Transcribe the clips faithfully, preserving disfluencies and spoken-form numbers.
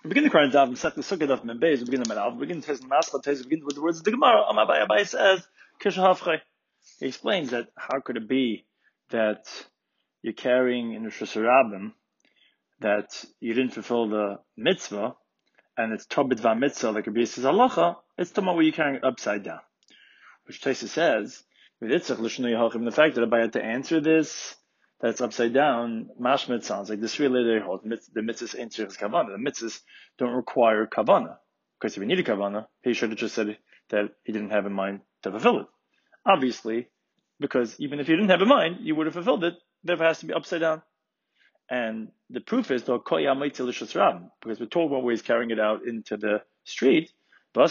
We begin the Quran Dav, Masech the Sukkah Dav Membeis, we begin the Menav, we begin the Tez Maskal Tez, we begin with the words of the Gemara. Amabai Abai says, Kishahafchai. He explains that how could it be that you're carrying in Rosh Hashanah that you didn't fulfill the mitzvah, and it's Tobit Va Mitzvah, like Rabbi says halacha, it's Toma where you're carrying it upside down. Which Taisa says, the fact that Abai had to answer this, that's upside down, mashmit sounds like this really holds the mitzvahs answer is kavana. The mitzvahs don't require kavana. Because if he needed kavana, he should have just said that he didn't have in mind to fulfill it. Obviously, because even if you didn't have in mind, you would have fulfilled it, therefore it has to be upside down. And the proof is, because we're told one way he's carrying it out into the street, and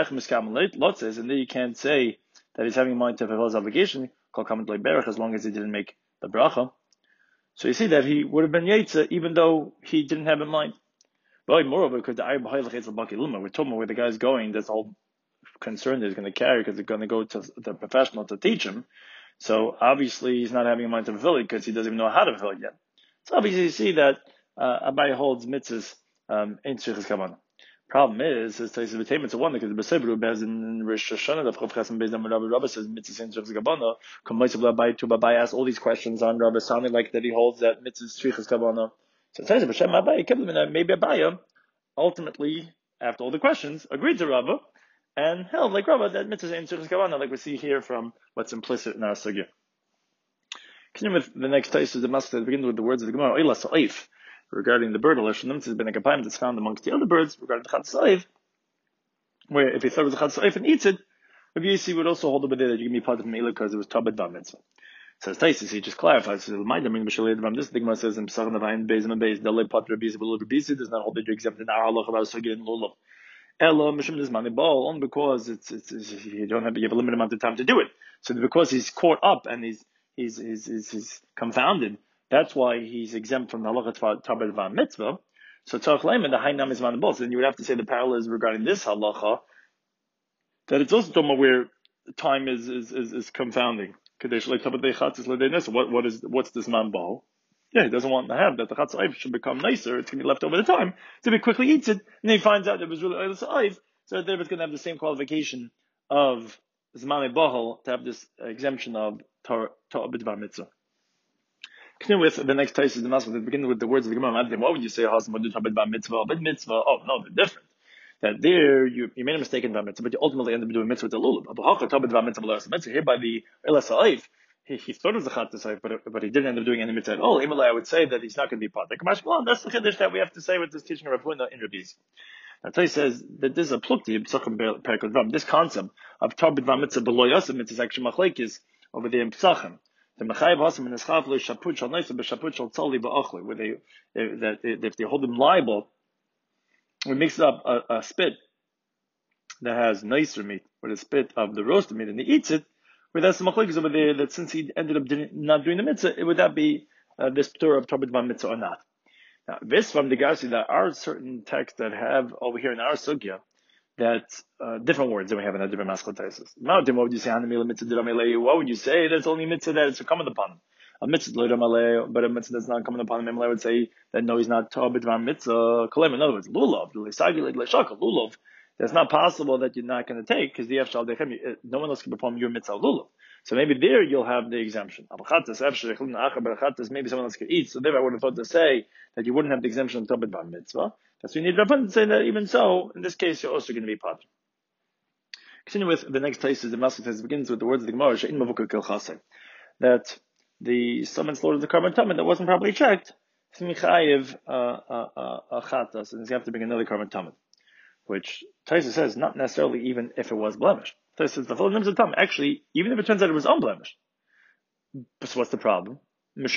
then you can't say that he's having in mind to fulfill his obligation, as long as he didn't make the bracha. So you see that he would have been Yetza even though he didn't have in mind. But moreover, because the we're talking where the guy's going, that's all concern that he's going to carry because they're going to go to the professional to teach him. So obviously he's not having in mind to fulfill it because he doesn't even know how to fulfill it yet. So obviously you see that uh, Abai holds mitzvahs um, in Tzrichas Kavanah. Problem is, his Taisa B'Teimet is a wonder because the Besebru has in Rosh Hashanah the Chav Chesem Beis Amud Rabbi Rabbi says mitzvahs in Tzrichas Kavanah. Kamaisav Labai to Babai asks all these questions on Rabbi, sounding like that he holds that mitzvahs Tzrichas Kavanah. So Taisa B'Shem Abai maybe Abaya ultimately after all the questions agreed to Rabbi and held like Rabbi that mitzvahs in Tzrichas Kavanah, like we see here from what's implicit in our sugya. Continue with the next Taisa the Master that begins with the words of the Gemara Oila Sa'if. Regarding the bird, Alashim has been a kapayim that's found amongst the other birds regarding the Chatzaiv, where if he thought it was a Chatzaiv and eats it, Rabbi Yossi would also hold over there that you can be part of Meila because it was Tabed Bar Mitzvah. Says Taisis, he just clarifies, says, "My name is this the Gemara says in Pesach Navayin Beis and Beis, Dalei Pat Rabbi Yossi, but Rabbi Yossi does not hold that you're exempt in our halacha about Sugya and Lulav. Elo Mishum is money ball only because it's, it's, it's you don't have you have a limited amount of time to do it. So because he's caught up and he's he's he's he's, he's confounded. That's why he's exempt from the halacha tabed va mitzvah. So tzarich leimen the hainam is man both. Then you would have to say the parallel is regarding this halacha that it's also talking about where time is is is, is confounding. What what is what's this man ball? Yeah, he doesn't want to have that. The chatzaiv should become nicer. It's going to be left over the time, so he quickly eats it, and then he finds out it was really oil sa'if. So there it's going to have the same qualification of zman bahal to have this exemption of tabed va mitzvah. Continue with the next Taisa the Maskal that begin with the words of the Gemara. What would you say? Hasim would do tabed bar mitzvah, but mitzvah. Oh no, they're different. That there you, you made a mistake in bar mitzvah, but you ultimately ended up doing mitzvah with the lulav. Tabed bar mitzvah l'as mitzvah. Here by the elas ha'if, he he thought it was a chat to but but he didn't end up doing any mitzvah at all. Imalei, I would say that he's not going to be part. Like that's the chiddush that we have to say with this teaching of Rav Huna in Rabbi Yossi. Now Taisa says that this is a plukti b'sachim perikot ram. This concept of tabed bar mitzvah below yasim mitzvah is actually machlekes over there in psachim. The mechayev hasim in eschaf lo shaput shal neisa b'shaput shal tzali ba'achli, where they that if they hold him liable, we mix up a, a spit that has nicer meat with a spit of the roasted meat, and he eats it. Where that's the machlekes over there that since he ended up didn't, not doing the mitzvah, would that be uh, this Torah of tabed bar mitzvah or not? Now this from the Garsi, there are certain texts that have over here in our sugya that uh, different words that we have in our different Maskal Taisos. What would you say? What would you say? That's only mitzvah that it's incumbent upon him. A mitzvah, but a mitzvah that's not incumbent upon him. I would say that no, he's not tabed bar mitzvah. In other words, lulav, lulav. That's not possible that you're not going to take because the efshal dechem, no one else can perform your mitzvah lulav. So maybe there you'll have the exemption. Maybe someone else could eat. So there I would have thought to say that you wouldn't have the exemption of tabed bar mitzvah. That's why you need Rabban to say that even so, in this case, you're also going to be part. Continue with the next place is the Maskal Taisos begins with the words of the Gemara, She'in mavukah kil chasei, that the someone slaughtered the carbon tamid that wasn't properly checked, it's michayev a chatas, and you have to bring another carbon tamid, which Taisos says not necessarily even if it was blemished. Taisos says the full names of tamid. Actually, even if it turns out it was unblemished, so what's the problem? That's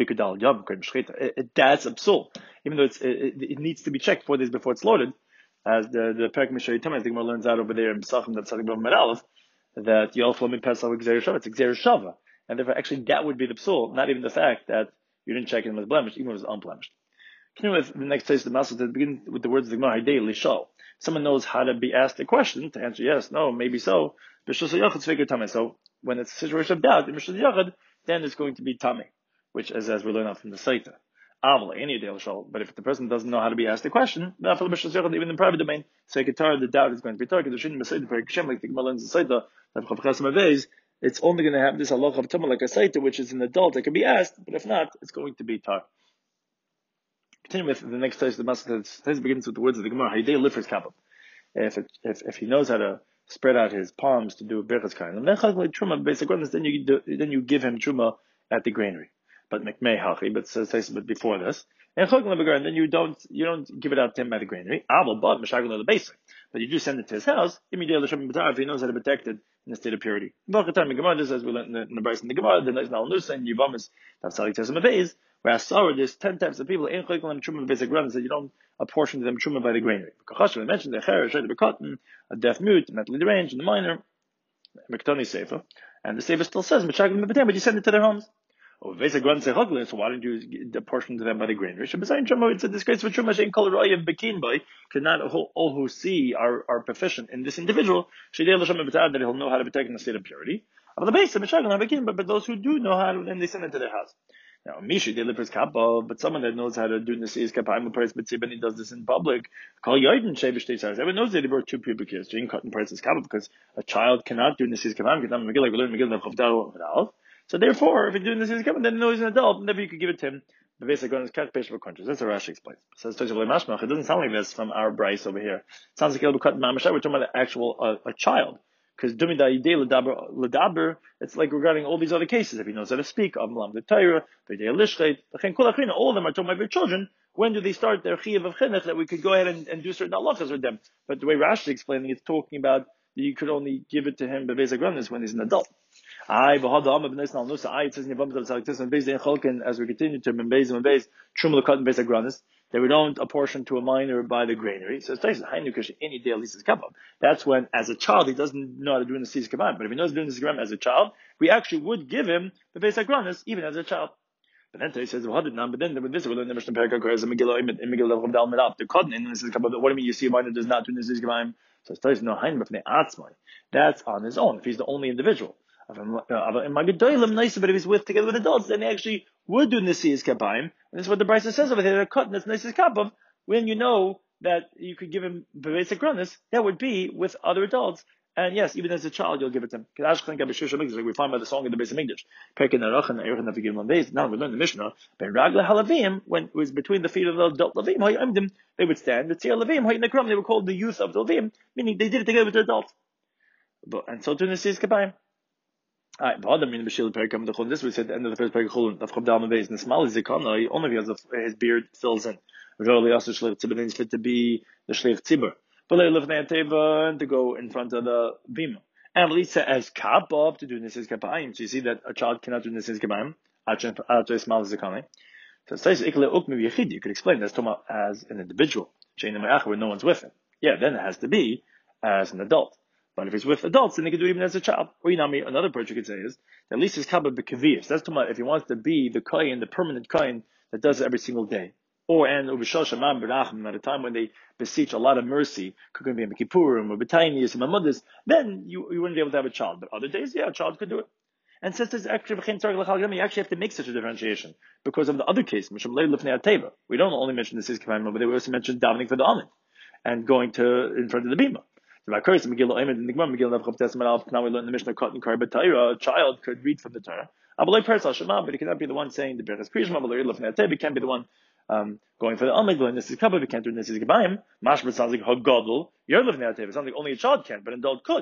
absurd. Even though it's, it, it needs to be checked four days before it's slaughtered, as the the Perek Mishnah Yitam, I think one learns out over there in Pesachim that something about Meralef, that Yalflo min Pesach Gzeir Shava, it's Gzeir Shava, and therefore actually that would be the psul, not even the fact that you didn't check it was blemished, even if it was unblemished. Continue with the next place the Maskal to begin with the words of the Gemara, Haidei Lishal. Someone knows how to be asked a question to answer yes, no, maybe so. So when it's a situation of doubt, in Mishul Yachad, then it's going to be Tameh, which is as we learn out from the Saita. But if the person doesn't know how to be asked a question, even in the private domain, so the doubt is going to be targeted. Like the Gemara learns in Saita, it's only going to have this halacha of tumah like a Saita, which is an adult that can be asked, but if not, it's going to be tar. Continue with the next place. The Masechta begins with the words of the Gemara. Haydei lifers kapel. If it, if if he knows how to spread out his palms to do birchas kain, and then truma basic then you do, then you give him truma at the granary. But mekmei hachi, but says but before this, and then you don't you don't give it out to him at the granary. But the basic, but you do send it to his house. Immediately if he knows how to protect it in a state of purity. Just as we learned in the, in the Bryce in the Gemara, the next Nusa and Yivamis Tafsalik Tesam Abayz, where Asar, there's ten types of people in Chaykel Truma basic runs that you don't apportion to them Truma by the granary. Because we mentioned the Cher, the Bekatan, a deaf mute, mentally deranged, and the minor, Mektani Sefer, and the Sefer still says, but you send it to their homes. Oh, basic runs say Chagla, so why don't you apportion to them by the granary? It's a disgrace for Truma, Shein Kol Roya Bekin by, because not all who see are, are proficient in this individual, that he'll know how to protect in the state of purity. But, but those who do know how to, then they send it to their house. Now, Mishi, they live kappa, but someone that knows how to do Nasi's kappa, I'm a price, but he does this in public. Call Yoiden Shevish States. Everyone knows that he brought two pubic hairs. Jane cut and prices kappa because a child cannot do Nasi's kappa. So therefore, if you do Nasi's kappa, then he knows he's an adult, and never you could give it to him. The basic one is cut patient for conscience. That's what Rashi explains. Says it doesn't sound like this from our Bryce over here. It sounds like he'll cut mamash. We're talking about an actual uh, a child. Because it's like regarding all these other cases. If he knows how to speak, all of them are talking about their children. When do they start their chiyuv of chinuch that we could go ahead and, and do certain halachas with them? But the way Rashi is explaining, it's talking about that you could only give it to him b'beis hagranis when he's an adult. I it says in as we continue to membeis and membeis truma l'kat and beis hagranis, that we don't apportion to a minor by the granary. So it's any day at least is kappa. That's when, as a child, he doesn't know how to do the sis kabam. But if he knows doing the sis kabam as a child, we actually would give him the beis hagranis even as a child. But then he says, "Well, but then with this, we learn the Mishnah Perikah Koraz and Megillah in Megillah of Dal Medap. The Kodin in this is kappa. What do you mean? You see a minor does not do the sis kabam? So it says no hain b'fnei atzmai. That's on his own. If he's the only individual. But if he's with together with adults, then he actually would do Nasi's Kappaim. And this is what the Brisa says over there, cut that's Nasi's Kappaim, when you know that you could give him basic granis, that would be with other adults. And yes, even as a child, you'll give it to him. Like we find by the song in the Beis Hamikdash. Now we learn the Mishnah. When it was between the feet of the adult Levim, they would stand. They were called the youth of the Levim, meaning they did it together with the adults. But, and so to Nasi's Kappaim. Alright, but Adam in the Bishil Perikam, this we said at the end of the first Perikam, of Chabdal Mabez, and the small is Zikana, only because of his beard fills in. Really also Shleich Tzibur, is fit to be the Shleich Tzibur. But they live in Teva and to go in front of the Bima. And Lisa as Kappa to do Nisis Kappaim. So you see that a child cannot do Nisis Kappaim, after a small is Zikana. So it says, Ikle Ukmi Yechid, you could explain that's talking about as an individual. Chain where no one's with him. Yeah, then it has to be as an adult. But if he's with adults, then he can do it even as a child. Or you know, another approach you could say is that at least his kabbalah b'kavius. That's too much. If he wants to be the kain, the permanent kain that does it every single day, or and ubishal shamam berachim at a time when they beseech a lot of mercy, could be a Kippurim or b'tainius and mamudas, then you, you wouldn't be able to have a child. But other days, yeah, a child could do it. And since there's actually you actually have to make such a differentiation because of the other case, we don't only mention the sis kavayim, but they also mentioned davening for the amen and going to in front of the bima. Now we learn in the Mishnah a child could read from the Torah. But he cannot be the one saying the Birchas Kriyashma. He can't be the one um, going for the Amid. This is Kabbalah. He can't do this. Is Gebayim. Mashma sounds like Hagadol. You're living out there. It sounds like only a child can, but an adult could.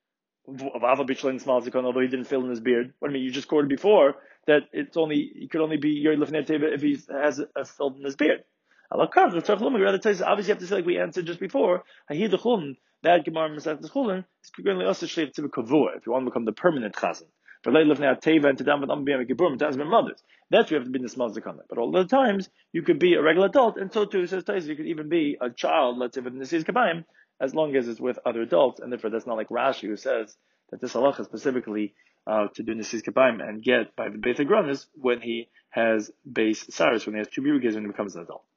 Although he didn't fill in his beard. What do you mean? You just quoted before that it's only he could only be you're living out there if he has a filled in his beard. Rather, obviously you have to say like we answered just before. That Gemara Masechet Chulin is currently also shleich tzibur kavua if you want to become the permanent chazan. But like living out teva and to down with ambiyam kibburim, times with mothers. That's where you have to be in the small zakana. But all the times you could be a regular adult, and so too says Taisa, you could even be a child. Let's say with Nasi's kabayim, as long as it's with other adults, and therefore that's not like Rashi who says that this halacha specifically uh, to do Nasi's kabayim and get by the Beit HaGranis when he has base saris when he has two pubic hairs when he becomes an adult.